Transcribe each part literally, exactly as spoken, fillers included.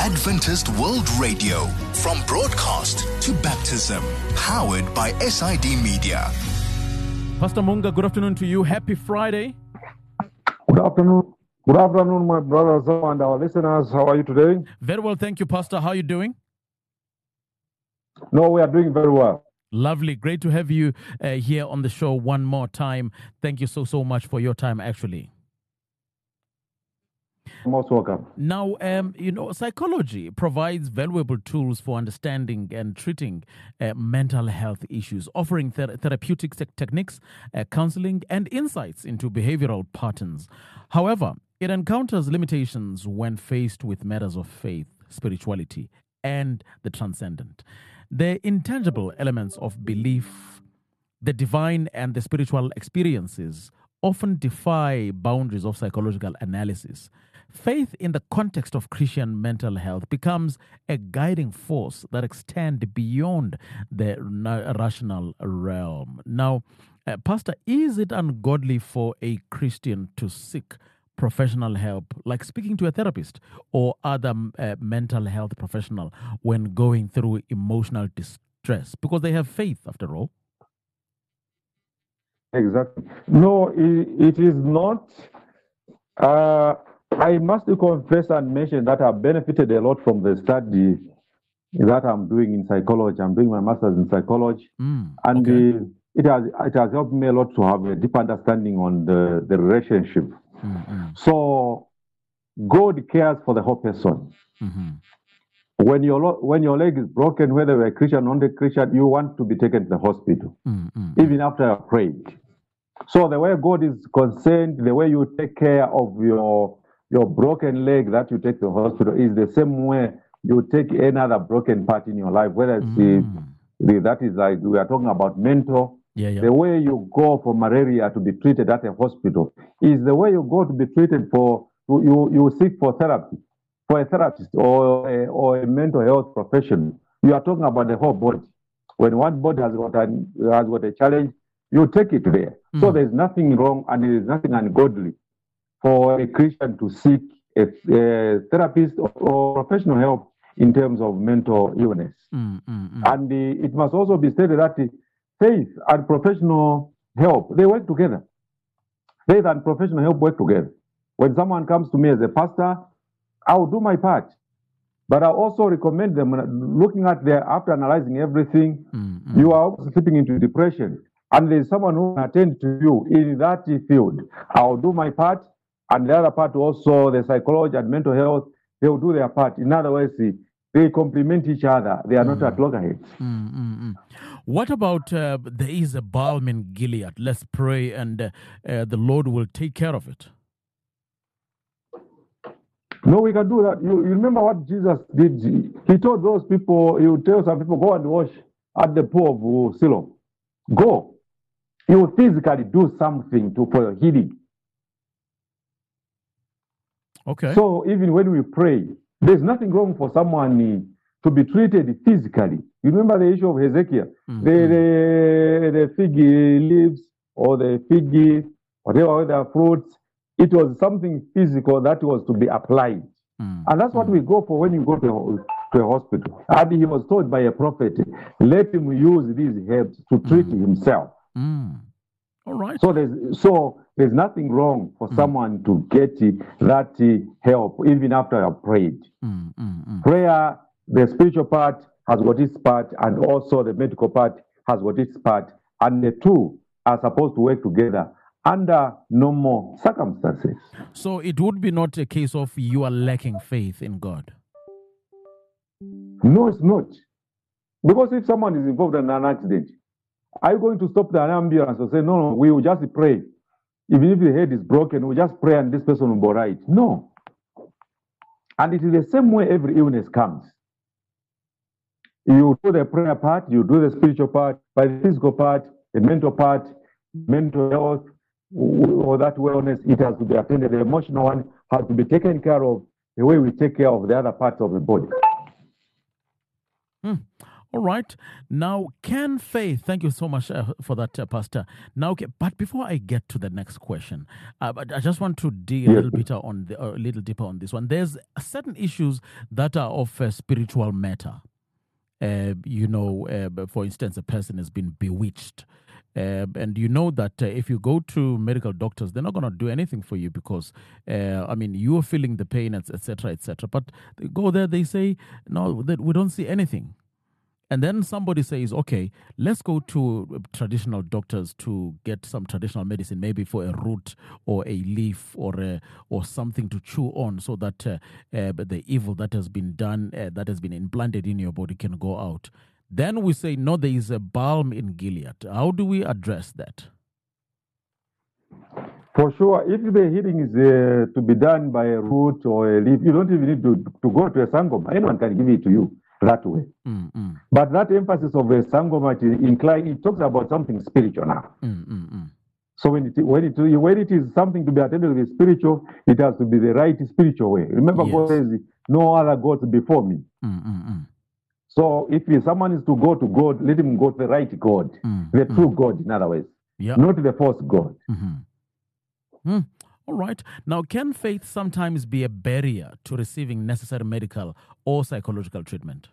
Adventist World Radio, from broadcast to baptism, powered by S I D Media. Pastor Munga, good afternoon to you. Happy Friday. Good afternoon. Good afternoon, my brothers and our listeners. How are you today? Very well, thank you, Pastor. How are you doing? No, we are doing very well. Lovely. Great to have you uh, here on the show one more time. Thank you so, so much for your time, actually. Most welcome. Now, um, you know, psychology provides valuable tools for understanding and treating uh, mental health issues, offering ther- therapeutic te- techniques, uh, counseling, and insights into behavioral patterns. However, it encounters limitations when faced with matters of faith, spirituality, and the transcendent. The intangible elements of belief, the divine, and the spiritual experiences often defy boundaries of psychological analysis. Faith in the context of Christian mental health becomes a guiding force that extends beyond the na- rational realm. Now, uh, Pastor, is it ungodly for a Christian to seek professional help, like speaking to a therapist or other uh, mental health professional when going through emotional distress? Because they have faith, after all. Exactly. No, it, it is not. Uh, I must confess and mention that I've benefited a lot from the study that I'm doing in psychology. I'm doing my master's in psychology, Mm, and okay. uh, it has it has helped me a lot to have a deep understanding on the, the relationship. Mm-hmm. So God cares for the whole person. Mm-hmm. When your lo- when your leg is broken, whether you're a Christian or not a Christian, you want to be taken to the hospital, Mm-hmm. even after you've prayed. So the way God is concerned, the way you take care of your your broken leg that you take to the hospital is the same way you take any other broken part in your life, whether it's Mm. the, the, that is like we are talking about mental. Yeah, yeah. The way you go for malaria to be treated at a hospital is the way you go to be treated for, you, you seek for therapy, for a therapist or a, or a mental health professional. You are talking about the whole body. When one body has got, an, has got a challenge, you take it there. Mm. So there's nothing wrong and there is nothing ungodly for a Christian to seek a, a therapist or, or professional help in terms of mental illness. Mm, mm, mm. And uh, it must also be stated that uh, faith and professional help, they work together. Faith and professional help work together. When someone comes to me as a pastor, I will do my part. But I also recommend them, looking at their, after analyzing everything, Mm, mm. you are also slipping into depression. And there's someone who can attend to you in that field. I'll do my part, and the other part also, the psychology and mental health, they will do their part. In other words, they complement each other. They are Mm. not at loggerheads. Mm, mm, mm. What about uh, there is a balm in Gilead? Let's pray, and uh, uh, the Lord will take care of it. No, we can do that. You, you remember what Jesus did? He told those people, he would tell some people, go and wash at the pool of Siloam. Go. He will physically do something to for your healing. Okay. So even when we pray, there's nothing wrong for someone to be treated physically. You remember the issue of Hezekiah? Mm, The, mm. the, the fig leaves or the fig, whatever other fruits, it was something physical that was to be applied. Mm, And that's what mm. we go for when you go to a, to a hospital. And he was told by a prophet, let him use these herbs to treat Mm. himself. Mm. All right. So there's so there's nothing wrong for Mm. someone to get uh, that uh, help even after you have prayed. Mm, mm, mm. Prayer, the spiritual part has got its part, and also the medical part has got its part, and the two are supposed to work together under normal circumstances. So it would be not a case of you are lacking faith in God. No, it's not. Because if someone is involved in an accident, are you going to stop the ambulance and say, no, no, we will just pray? Even if the head is broken, we'll just pray and this person will be all right. No. And it is the same way every illness comes. You do the prayer part, you do the spiritual part, but the physical part, the mental part, mental health, or that wellness, it has to be attended. The emotional one has to be taken care of the way we take care of the other parts of the body. Mm. All right. Now, can faith, thank you so much uh, for that, uh, Pastor. Now, okay, but before I get to the next question, uh, but I just want to dig a Yes. little bit on the, uh, a little deeper on this one. There's certain issues that are of uh, spiritual matter. Uh, you know, uh, for instance, a person has been bewitched. Uh, and you know that uh, if you go to medical doctors, they're not going to do anything for you because, uh, I mean, you're feeling the pain, et cetera, et cetera. But they go there, they say, no, that we don't see anything. And then somebody says, okay, let's go to traditional doctors to get some traditional medicine, maybe for a root or a leaf or a, or something to chew on so that uh, uh, the evil that has been done, uh, that has been implanted in your body can go out. Then we say, no, there is a balm in Gilead. How do we address that? For sure, if the healing is uh, to be done by a root or a leaf, you don't even need to, to go to a sangoma. Anyone can give it to you that way. Mm-mm. But that emphasis of a sangoma, it, incline, it talks about something spiritual now. Mm-mm. So when it, when, it, when it is something to be attended with spiritual, it has to be the right spiritual way. Remember, Yes. God says, no other gods before me. Mm-mm. So if someone is to go to God, let him go to the right God, Mm, the mm. true God, in other words, Yeah. not the false God. Mm-hmm. Mm. All right. Now, can faith sometimes be a barrier to receiving necessary medical or psychological treatment?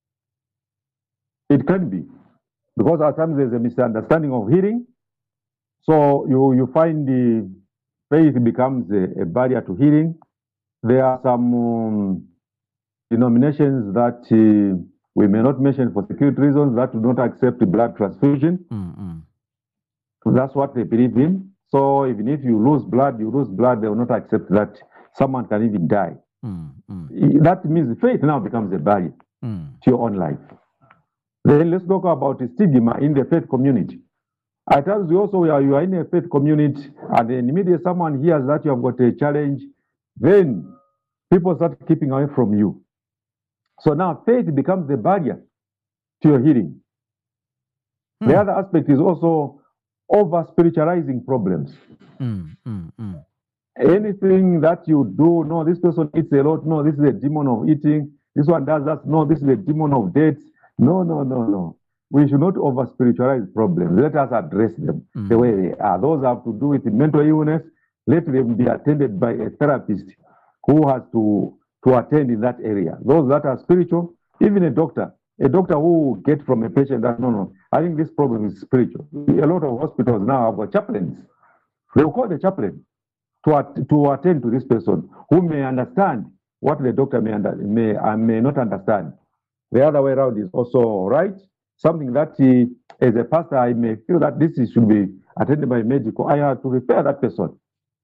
It can be, because at times there's a misunderstanding of healing. So you, you find the faith becomes a, a barrier to healing. There are some um, denominations that uh, we may not mention for security reasons that do not accept blood transfusion. Mm-mm. That's what they believe in. So even if you lose blood, you lose blood, they will not accept that someone can even die. Mm-mm. That means faith now becomes a barrier Mm. to your own life. Then let's talk about the stigma in the faith community. At times we also, are, you are in a faith community, and then immediately someone hears that you have got a challenge, then people start keeping away from you. So now faith becomes the barrier to your healing. Mm. The other aspect is also over spiritualizing problems. Mm, mm, mm. Anything that you do, no, this person eats a lot, no, this is a demon of eating, this one does that, no, this is a demon of dates. No, no, no, no. We should not over spiritualize problems. Let us address them Mm. the way they are. Those have to do with mental illness. Let them be attended by a therapist who has to, to attend in that area. Those that are spiritual, even a doctor, a doctor who will get from a patient that, no, no, I think this problem is spiritual. A lot of hospitals now have got chaplains. They will call the chaplain to, at, to attend to this person who may understand what the doctor may, under, may, uh, may not understand. The other way around is also right. Something that he, as a pastor, I may feel that this is, should be attended by medical. I have to refer that person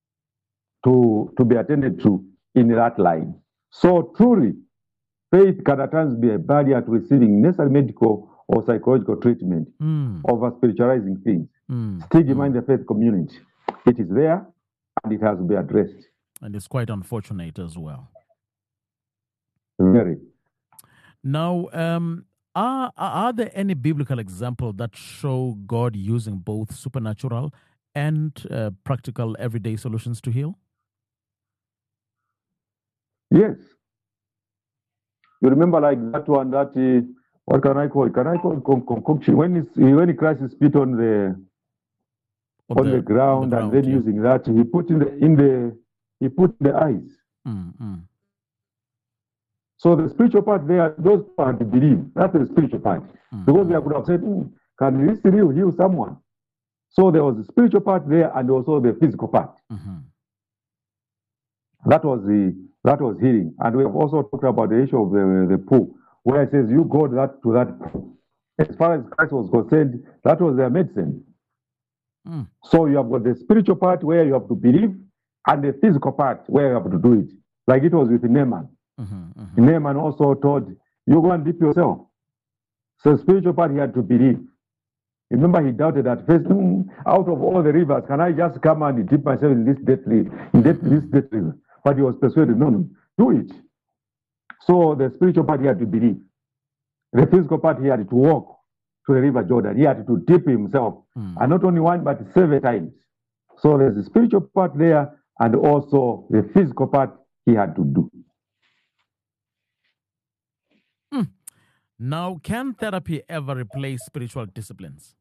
to, to be attended to in that line. So truly, faith can at times be a barrier to receiving necessary medical or psychological treatment Mm. over spiritualizing things. Mm. Stigma in the faith community. It is there and it has to be addressed. And it's quite unfortunate as well. Very. Now, um, are, are there any biblical examples that show God using both supernatural and uh, practical everyday solutions to heal? Yes. You remember like that one that, uh, what can I call it? Can I call it con- concoction? When, it's, when Christ spit on the On on the, the- ground, on the and ground, then yeah. using that, he put in the in the he put the eyes. Mm, mm. So the spiritual part there, those part to believe. That's the spiritual part. Mm, Because they could have said, "Hmm, can this heal heal someone?" So there was the spiritual part there and also the physical part. Mhm. That was the that was healing. And we have also talked about the issue of the, the pool, where it says you go that to that pool. As far as Christ was concerned, that was their medicine. Mm. So you have got the spiritual part where you have to believe, and the physical part where you have to do it. Like it was with Naaman. Mhm, mhm. Naaman also told, you go and dip yourself. So spiritual part he had to believe. Remember, he doubted at first, "Hmm, out of all the rivers, can I just come and dip myself in this deadly, in that, this deadly river? But he was persuaded, no, no, do it. So the spiritual part he had to believe. The physical part he had to walk to the river Jordan. He had to dip himself. Mm. And not only one, but seven times. So there's the spiritual part there and also the physical part he had to do. Now, can therapy ever replace spiritual disciplines?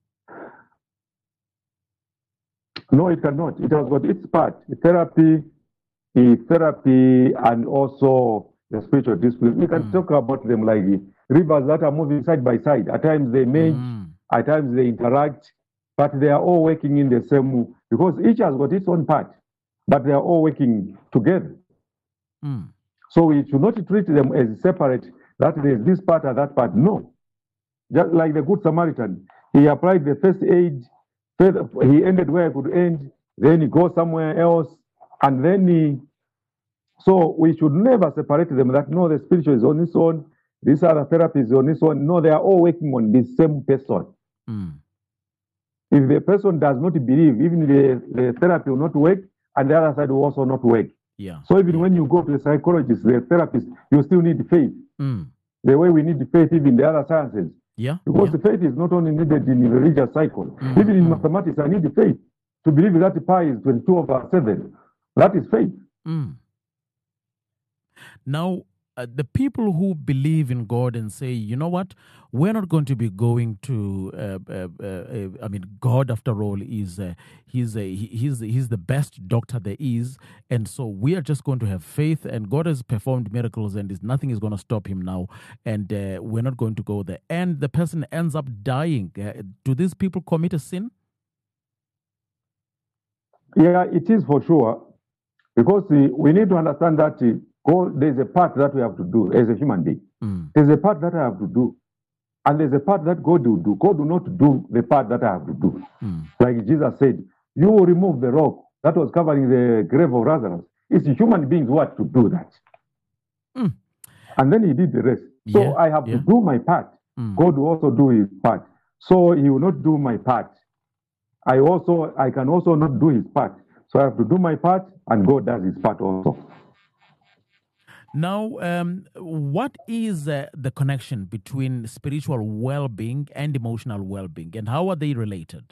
No, it cannot. It has got its part. Therapy, the therapy, and also the spiritual discipline. We can Mm. talk about them like rivers that are moving side by side. At times they merge, Mm. at times they interact, but they are all working in the same, because each has got its own part, but they are all working together. Mm. So we should not treat them as separate, that there is this part or that part. No. Just like the Good Samaritan, he applied the first aid, he ended where he could end, then he goes somewhere else, and then he. So we should never separate them, that no, the spiritual is on its own, this other therapy is on its own. No, they are all working on the same person. Mm. If the person does not believe, even the, the therapy will not work, and the other side will also not work. Yeah. So even yeah. when you go to the psychologist, the therapist, you still need faith. Mm. The way we need faith even in the other sciences. Yeah. Because yeah. the faith is not only needed in the religious cycle. Mm. Even in Mm. mathematics, I need the faith to believe that pi is twenty-two over seven. That is faith. Mm. Now, uh, the people who believe in God and say, you know what, we're not going to be going to, uh, uh, uh, uh, I mean, God, after all, is uh, he's, a, he- he's, he's the best doctor there is. And so we are just going to have faith, and God has performed miracles, and is, nothing is going to stop him now. And uh, we're not going to go there. And the person ends up dying. Uh, do these people commit a sin? Yeah, it is for sure. Because uh, we need to understand that uh, God, there's a part that we have to do as a human being. Mm. There's a part that I have to do. And there's a part that God will do. God will not do the part that I have to do. Mm. Like Jesus said, you will remove the rock that was covering the grave of Lazarus. It's human beings who have to do that. Mm. And then he did the rest. So Yeah, I have yeah. to do my part. Mm. God will also do his part. So he will not do my part. I also I can also not do his part. So I have to do my part, and God does his part also. Now, um, what is uh, the connection between spiritual well-being and emotional well-being, and how are they related?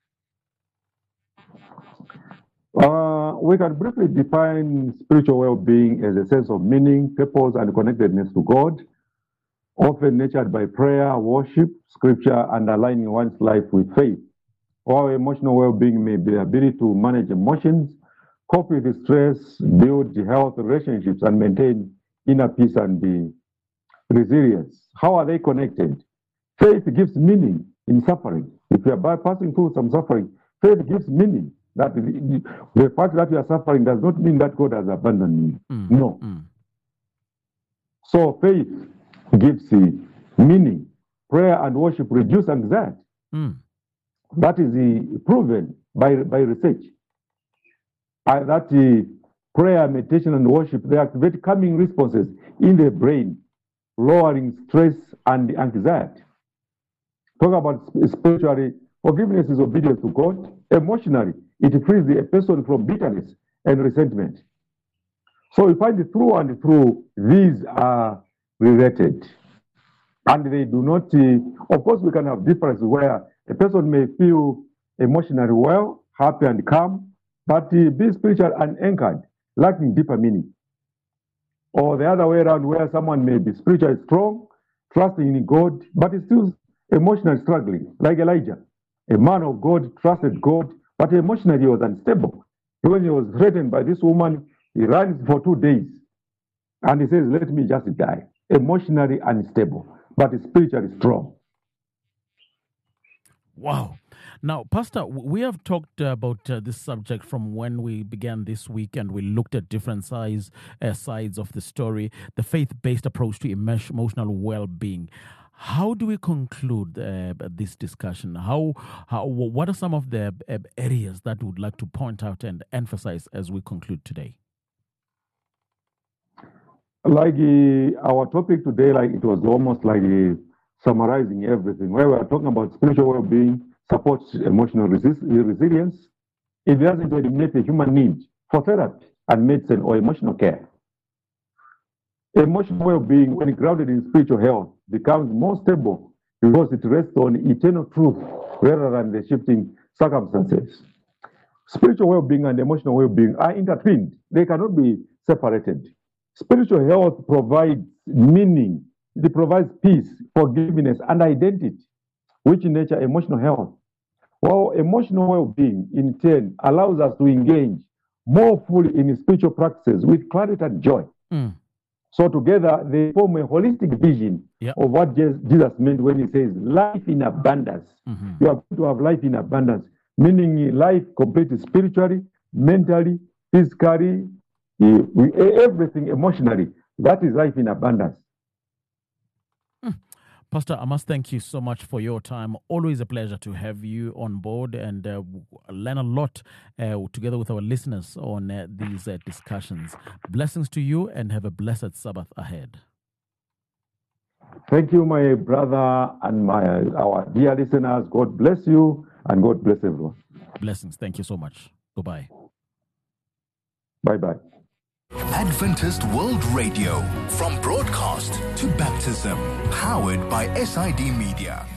Uh, we can briefly define spiritual well-being as a sense of meaning, purpose, and connectedness to God, often nurtured by prayer, worship, scripture, and aligning one's life with faith. While emotional well-being may be the ability to manage emotions, cope with stress, build health relationships, and maintain inner peace and the resilience. How are they connected? Faith gives meaning in suffering. If you are passing through some suffering, faith gives meaning. That the, the fact that you are suffering does not mean that God has abandoned you. Mm, No. mm. So faith gives the meaning. Prayer and worship reduce anxiety. Mm. That is the proven by, by research. Uh, that the prayer, meditation, and worship, they activate calming responses in the brain, lowering stress and anxiety. Talk about sp- spiritually, forgiveness is obedience to God. Emotionally, it frees the person from bitterness and resentment. So we find it through and through, these are related. And they do not, uh, of course, we can have differences where a person may feel emotionally well, happy and calm, but uh, be spiritual and anchored, lacking deeper meaning. Or the other way around, where someone may be spiritually strong, trusting in God, but is still emotionally struggling, like Elijah. A man of God trusted God, but emotionally he was unstable. When he was threatened by this woman, he ran for two days. And he says, let me just die. Emotionally unstable, but spiritually strong. Wow. Now, Pastor, w- we have talked uh, about uh, this subject from when we began this week, and we looked at different sides, uh, sides of the story, the faith-based approach to emo- emotional well-being. How do we conclude uh, this discussion? How, how, what are some of the uh, areas that we would like to point out and emphasize as we conclude today? Like uh, our topic today, like it was almost like uh, summarizing everything. Where we are talking about spiritual well-being, supports emotional resist- resilience. It doesn't eliminate the human need for therapy and medicine or emotional care. Emotional well-being, when grounded in spiritual health, becomes more stable because it rests on eternal truth rather than the shifting circumstances. Spiritual well-being and emotional well-being are intertwined. They cannot be separated. Spiritual health provides meaning It provides peace, forgiveness, and identity, which in nature emotional health. While emotional well-being, in turn, allows us to engage more fully in spiritual practices with clarity and joy. Mm. So together, they form a holistic vision Yep. of what Jesus meant when he says life in abundance. Mm-hmm. You are going to have life in abundance, meaning life completely spiritually, mentally, physically, eh, everything emotionally. That is life in abundance. Pastor, I must thank you so much for your time. Always a pleasure to have you on board and uh, learn a lot uh, together with our listeners on uh, these uh, discussions. Blessings to you and have a blessed Sabbath ahead. Thank you, my brother and my our dear listeners. God bless you and God bless everyone. Blessings. Thank you so much. Goodbye. Bye-bye. Adventist World Radio, from broadcast to baptism, powered by S I D Media.